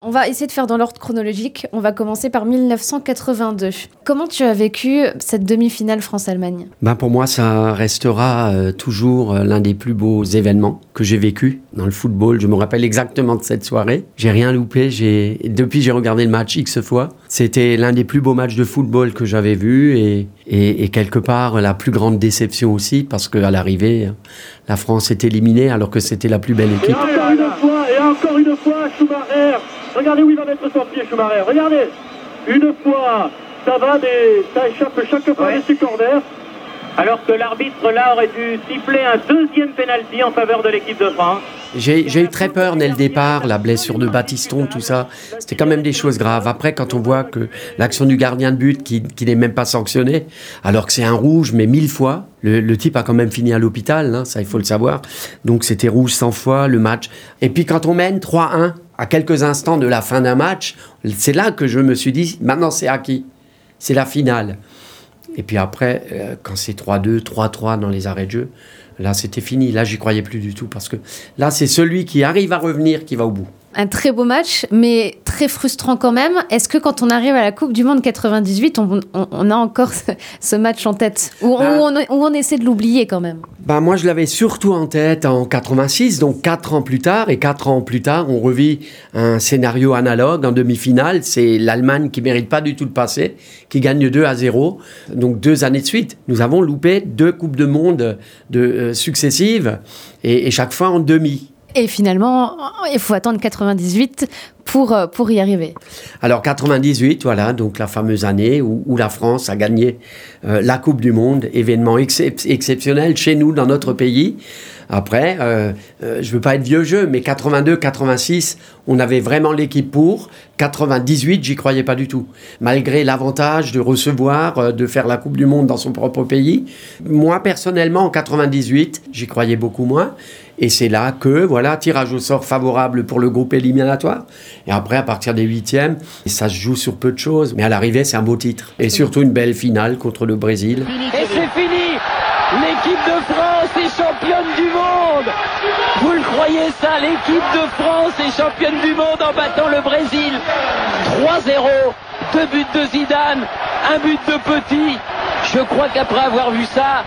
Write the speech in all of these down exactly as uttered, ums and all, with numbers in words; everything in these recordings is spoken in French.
on va essayer de faire dans l'ordre chronologique. On va commencer par dix-neuf cent quatre-vingt-deux. Comment tu as vécu cette demi-finale France-Allemagne ? Ben pour moi, ça restera euh, toujours euh, l'un des plus beaux événements que j'ai vécu dans le football. Je me rappelle exactement de cette soirée. J'ai rien loupé. J'ai... Depuis, j'ai regardé le match X fois. C'était l'un des plus beaux matchs de football que j'avais vu et, et, et quelque part la plus grande déception aussi parce qu'à l'arrivée, la France est éliminée alors que c'était la plus belle équipe. Et encore une fois, et encore une fois, Schumacher. Regardez où il va mettre son pied, Schumacher. Regardez. Une fois, ça va, mais ça échappe chaque fois de ses corners. Alors que l'arbitre là aurait dû siffler un deuxième pénalty en faveur de l'équipe de France. J'ai, j'ai eu très peur dès le départ, la blessure de Battiston, tout ça. C'était quand même des choses graves. Après, quand on voit que l'action du gardien de but, qui, qui n'est même pas sanctionnée, alors que c'est un rouge, mais mille fois, le, le type a quand même fini à l'hôpital, hein, ça il faut le savoir. Donc c'était rouge cent fois, le match. Et puis quand on mène trois un, à quelques instants de la fin d'un match, c'est là que je me suis dit, maintenant c'est acquis. C'est la finale. Et puis après, euh, quand c'est trois deux, trois trois dans les arrêts de jeu, là, c'était fini. Là, j'y croyais plus du tout. Parce que là, c'est celui qui arrive à revenir qui va au bout. Un très beau match, mais très frustrant quand même. Est-ce que quand on arrive à la Coupe du Monde quatre-vingt-dix-huit, on, on, on a encore ce, ce match en tête où, bah, où, on, où on essaie de l'oublier quand même? Bah moi, je l'avais surtout en tête en quatre-vingt-six, donc quatre ans plus tard. Et quatre ans plus tard, on revit un scénario analogue en demi-finale. C'est l'Allemagne qui ne mérite pas du tout de passer, qui gagne deux à zéro. Donc deux années de suite. Nous avons loupé deux Coupes de Monde de, euh, successives et, et chaque fois en demi. Et finalement, il faut attendre quatre-vingt-dix-huit pour, pour y arriver. Alors quatre-vingt-dix-huit, voilà, donc la fameuse année où, où la France a gagné euh, la Coupe du Monde, événement excep- exceptionnel chez nous, dans notre pays. Après, euh, euh, je ne veux pas être vieux jeu, mais quatre-vingt-deux quatre-vingt-six, on avait vraiment l'équipe pour. quatre-vingt-dix-huit, j'y croyais pas du tout. Malgré l'avantage de recevoir, euh, de faire la Coupe du Monde dans son propre pays. Moi, personnellement, en quatre-vingt-dix-huit, j'y croyais beaucoup moins. Et c'est là que, voilà, tirage au sort favorable pour le groupe éliminatoire. Et après, à partir des huitièmes, ça se joue sur peu de choses. Mais à l'arrivée, c'est un beau titre. Et surtout une belle finale contre le Brésil. Et c'est fini. L'équipe de France est championne du monde. Vous le croyez ça? L'équipe de France est championne du monde en battant le Brésil. trois zéro. Deux buts de Zidane. Un but de Petit. Je crois qu'après avoir vu ça,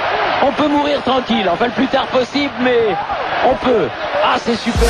on peut mourir tranquille, enfin le plus tard possible, mais on peut. Ah, c'est super.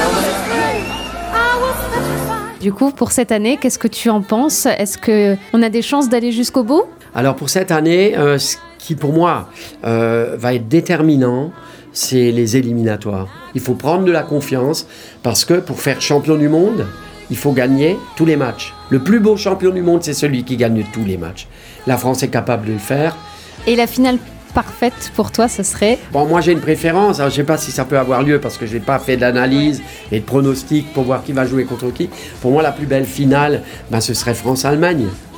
Du coup, pour cette année, qu'est-ce que tu en penses? Est-ce qu'on a des chances d'aller jusqu'au bout? Alors pour cette année, euh, ce qui pour moi euh, va être déterminant, c'est les éliminatoires. Il faut prendre de la confiance parce que pour faire champion du monde, il faut gagner tous les matchs. Le plus beau champion du monde, c'est celui qui gagne tous les matchs. La France est capable de le faire. Et la finale parfaite pour toi, ce serait? Bon, moi j'ai une préférence, alors, je ne sais pas si ça peut avoir lieu parce que je n'ai pas fait d'analyse et de pronostic pour voir qui va jouer contre qui. Pour moi la plus belle finale, ben, ce serait France-Allemagne.